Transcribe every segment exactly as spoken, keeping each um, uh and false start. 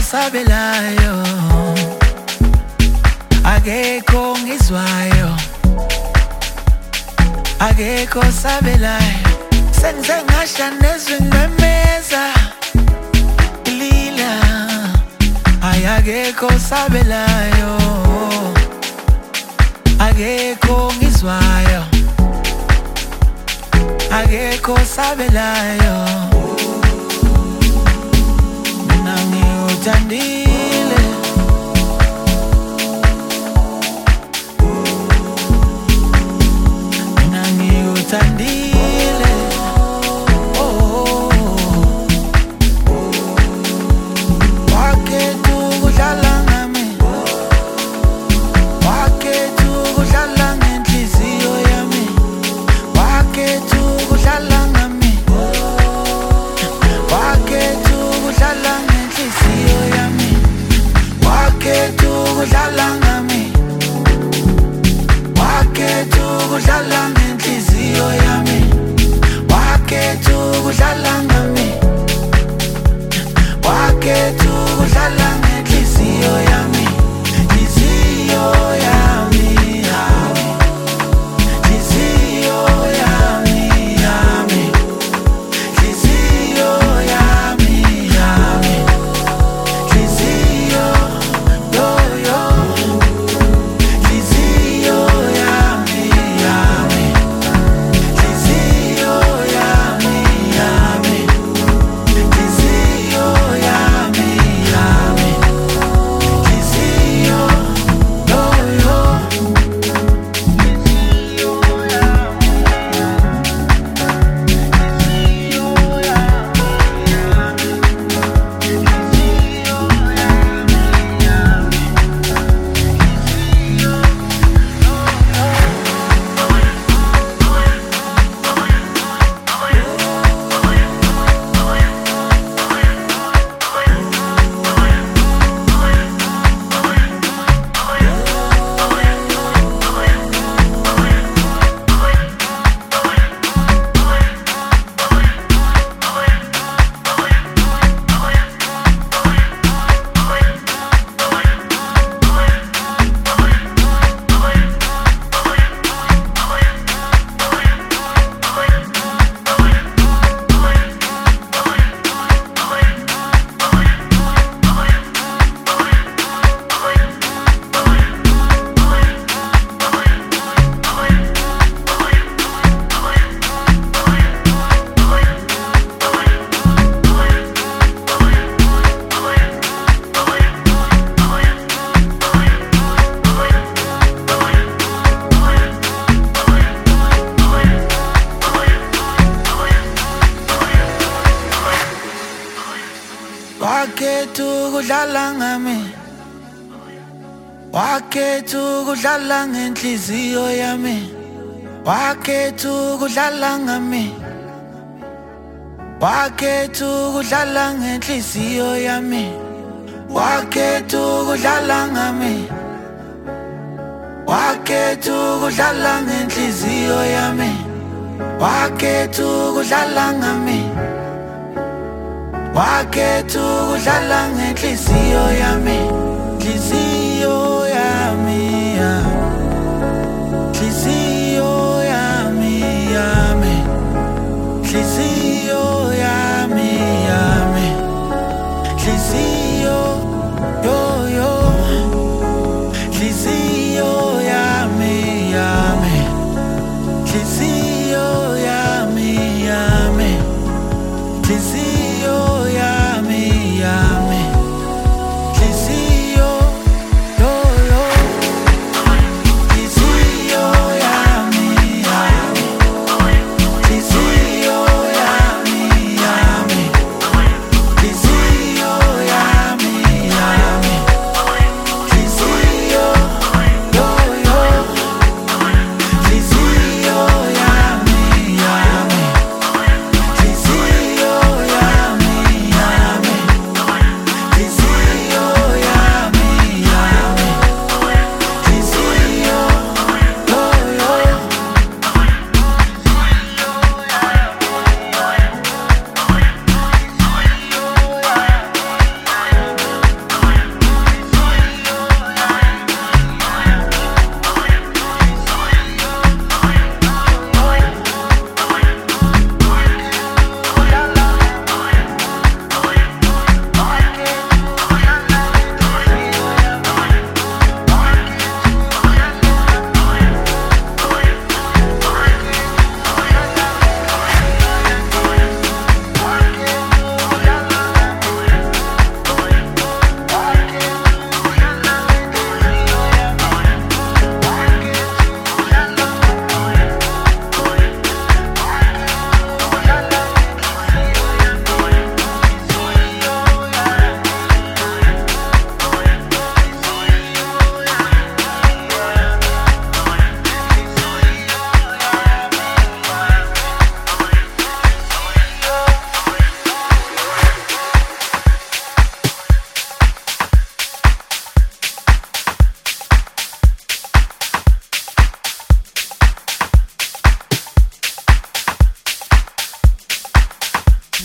osabelayo, akekho ngizwayo, akekho osabelayo. Sengize ngasha nezwi ngimemeza lila, akekho osabelayo, akekho ngizwayo, akekho osabelayo. Mina ngiyothandile, mina ngiyothandile. Oh, wakhetha ukudlala ngami, wakhetha ukudlala ngenhliziyo yami, wakhetha ukudlala ngami, wakhetha ukudlala ngenhliziyo yami, wakhetha ukudlala ngami, wakhetha ukudlala ngenhliziyo yami, wakhetha ukudlala ngami, wakhetha ukudlala ngenhliziyo yami, inhliziyo yami, yami, inhliziyo yami, yami, inhliziyo yami, yami, inhliziyo yo yo, inhliziyo yami, yami, inhliziyo yami, yami, inhliziyo yami, yami, inhliziyo yo yo, inhliziyo yami, inhliziyo yami, yami, inhliziyo yami, yami, inhliziyo wakhetha ukudlala ngami, wakhetha ukudlala ngenhliziyo yami, wakhetha ukudlala ngami, wakhetha ukudlala ngenhliziyo yami, wakhetha ukudlala ngami, wakhetha ukudlala ngenhliziyo yami, wakhetha ukudlala ngami, wakhetha ukudlala ngenhliziyo yami, inhliziyo yami, yami, inhliziyo yami, yami, inhliziyo yami, yami, inhliziyo yo yo, inhliziyo yami, yami, inhliziyo yami, yami, inhliziyo yami, yami, inhliziyo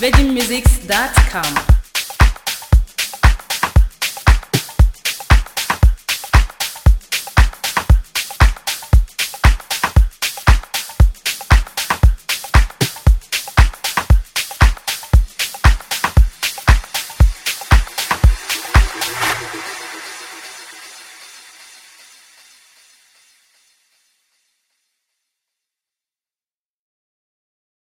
virgin musics dot com.